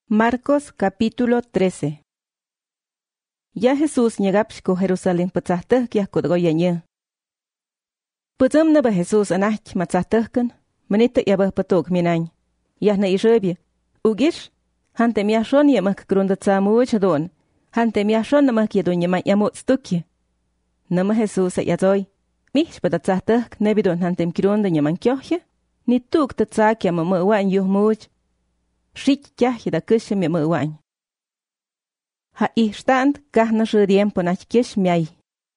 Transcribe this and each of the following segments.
Marcos capítulo 13. Ya Jesús ñegapsh ko Jerusalén patzahtuh kiah kodgoyañe. Putzum na ba Jesús anach matzahtuhkan, manita yabah patok minañ. Yah na isrebye. Ugish, hante miashon yamak grundatza much don, hante miashon namak yadon yamak yamut stukje. Nama Jesús yazoy. Mish patatzahtuhk nebidon hantem kirunda yaman kyohje, ni tuk tatzak yamama wan yuh much. Shik kyahje da kushe mi muwañ. Ha stand kahna shuriem ponach kish miay.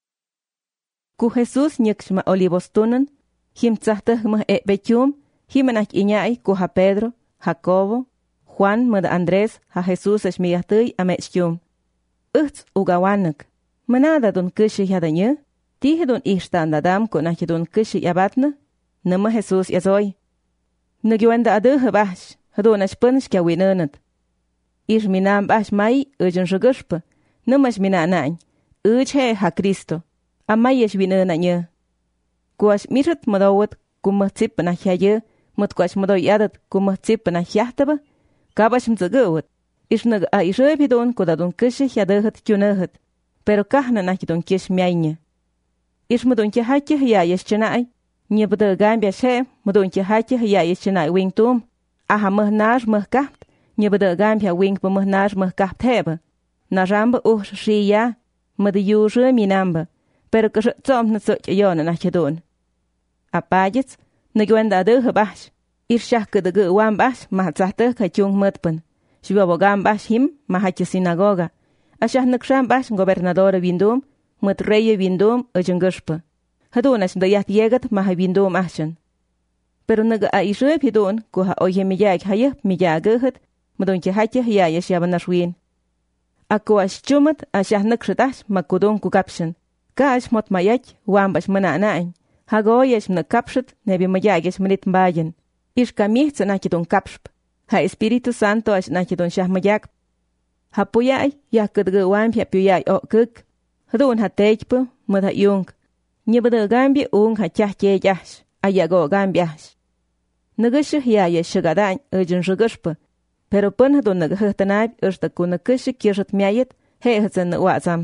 Ku Jesús nyeksh ma olivostunen, him tzahtah ma betyum, himanach iñay ku ha Pedro, Jacobo, Juan ma da Andrés, ha Jesús es miyahtuy amechtyum. Uchts ugawanak, manada don kushe yadanye, tihe don stand adam konach don kushe yabatna, nama Jesús yazoy. Nagyuenda aduh bash. Hadonas punch kya winernat. Ish minam bash mai urgen shuguspa. Numash minanañ. He ha Cristo. Amayesh winernanye. Kuash mirat madawat kumatzip na hyaye. Mutkwash madoyadat kumatzip na hyahtaba. Kabash mzagawat. Ish nag a ishebidon kodadon kish hyadahat kyunahat. Pero kahna nakidon kish miañe. Ish madon kyahaki hyayesh chanai. Nyebda gambia she madon kyahaki hyayesh chanai wingtum. Aha mah kapt, nyebada gampia wing pa mah kapt heba. Na ramba shiya, mada yushe minamba, pero ka zom na such ayona na chadon. A pajets, na gwenda aduha bash, irshaka da wan bash, mahatzahta ka chung mutpan. Shibabogam bash him, mahacha sinagoga. Ashah naksham bash gobernadora windum, mut reye windum ajunguspa. Hadonash da yat yegat maha windum ashan. Pero naga a isheb hidon, ko ha oye miyag hayep miyagahat, madon ki hatya hiyaya shabanashwin. Ako ash chumat ashah nakshatash makudon kukapshan. Ka ash mot mayach, wambash mananain. Hagoyash na kapshat, nebi mayagish manit mbayan. Ish kamihts nakidon kapshp. Ha Espiritu Santo ash nakidon shah mayak. Ha puyay, yakadga wampia puyay o kuk. Hadon ha tejpa, mad ha yung. Nyebada gambi ha chahye yash, ayago gambiash. Nagash hiyaya shagadañ urgen shuguspa, pero punha don nagahtanab ursta kunakush kirshat miayet, hehatsan wazam.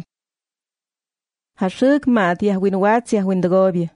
Hashug mat yahwin wats yahwin dagobia.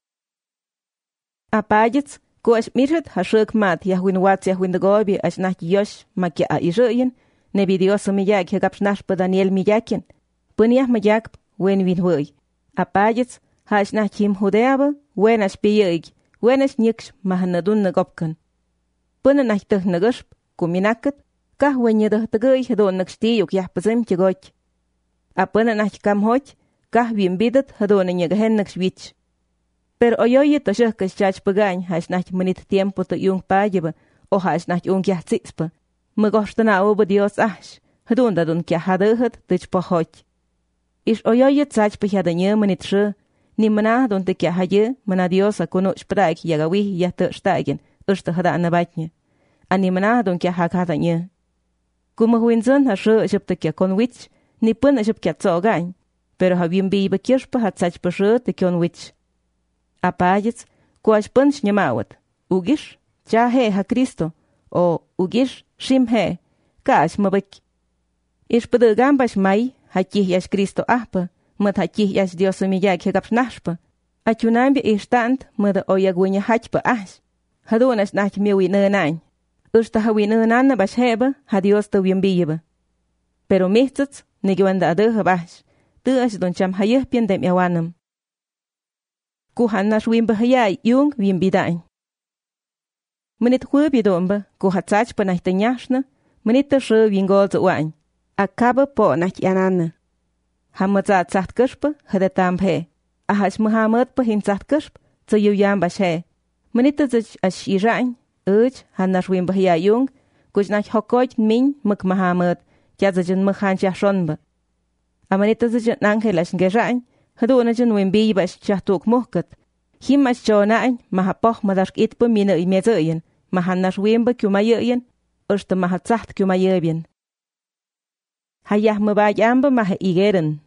Apajets, ko ash mirhat hashug mat yahwin wats yahwin dagobia ash nach yosh makia a iruyen, nebi Dios miyak hegapsnashpa Daniel miyakin, punyah mayak wen winhui. Apajets, hash nach him hudeaba, wen ash piyig, wen ash nyiksh mahanadun nagopkan. Puna nachtah nagusp, kuminakat, kah wenyedah tagay hadon nagstiyok yahpazim tigoch. A puna nach kamhoch, kah wimbidat hadon nyagahen nagswitch. Pero oyoye toshah kashach pagañ hash nach manit tiempo to yung payaba, o hash nach yung yahtsitspa. Magostana oba Dios ash, hadon dadon kya hadahat dich pahoch. Ish oyoye tsach pahadanya manit shu, ni mana don te kya haye, mana Dios a kunoch praik yagawi yahtastagen. Ursta hada anabatnya. Animana don kya hakatanya. Kuma huinzan ha shu jipta kya konwich, ni pun jip kya tsogañ, pero ha bimbi ba kirshpa ha tsach pa shu te konwich. Apajets, kuash punch nyamawat. Ugish, cha he ha Cristo, o ugish, shim he, kaash mabak. Ish pada gambash mai, ha kih yash Cristo ahpa, mat ha kih yash Dios umiyak hegap nashpa. Achunambi ishtant, mada oyagwinya hachpa ash. Hadonas nach miwi nañ. Ursta hawi nanana bash heba, ha Dios ta wimbiyeba. Pero mihtzats, nigwanda aduha bash. Tu ash don cham hayah piendem yawanam. Kuhan nash wimba hayay yung wimbidañ. Manit hubi domba, kuhatsach pa nach tanyashna, manit ta shu wingol za wañ. Akaba po nach yanana. Hamatzat zaht kushpa, hadatam he. Ahash Muhammad pa him zaht kushp, za yuyam bash he. Manita zich ash irañ, han nash wimba hiya yung, kuj nach hokoch min muk Muhammad, kya zajan mukhan shonba. A manita zich angel ash ngerañ, hadona jan wimbi bash chahtuk muhkat. Him ash chonañ, mahapoch madash itpa mina imezayan, mahan nash wimba kumayayan, ursta mahatzaht kumayabian. Hayah mabayamba maha igeren.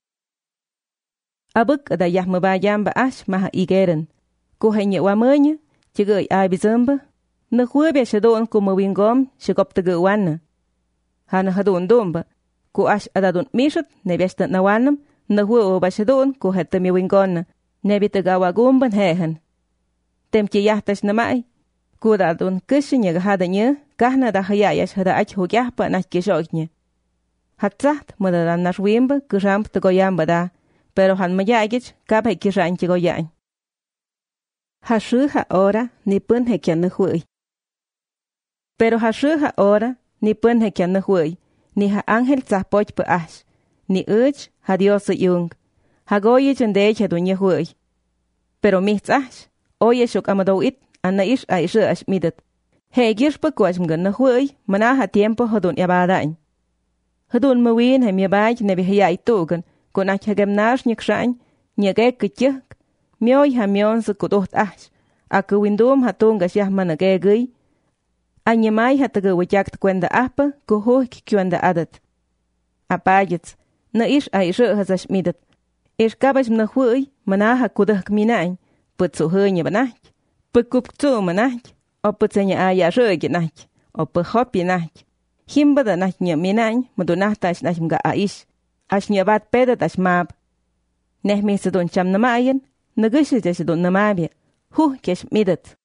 Abuk ada yah mabayamba ash maha igeren. Kuhanya wamanya, Chigoy ay bizamba, na huebe shadon como wingom, shigop the guana. hana hadun dumba, ku ash adadun mishat, nebiashta nawanam, nahu obashadun, ku hetami wingona, nebitagawagumban hehan. Temki yahtash namai, ku dadun kushin yaga hadanya, kahna da hayayash hada ach hugyahpa nach kishogne. Hatzaht mudadan nashwimba, kuramp tagoyamba da, pero han mayagich, kabhe kiranchi goyan. Hashuha ora, ni pun hekyan nahui. Pero hashuha ora, ni pun hekyan nahui, ni ha ángel tzahpoch pa ash, ni uch ha Dios yung, ha goyich endech hadunya hui. Pero mis ash, oye shuk amadouit, anna ish a ishu ash midat. He girshpa kuash mgan nahui, mana ha tiempo hadun yabadain. Hadun mawin hem yabaj nebi hayay tugan, kun ach hagemnash nyakshain, nyagek kitjuk, mioy ha mion sa kutuht ash, aku windum ha tungas yah managegay, anyamay ha tagawajakt kwenda apa, kuhuh kikwenda adat. Apayats, na ish a ishu hasash midat. Ish kabash mnahui, mana ha kudah kminain, put suhunya banach, put kuptu manach, o put sanya aya rögi nach, o put hopi nach. Himba da nach nya minain, madunah tash nach mga aish, ash nya bat peda tash mab. Neh mi sa dun cham namayan, nagushi jash dun namabia, kesh midat.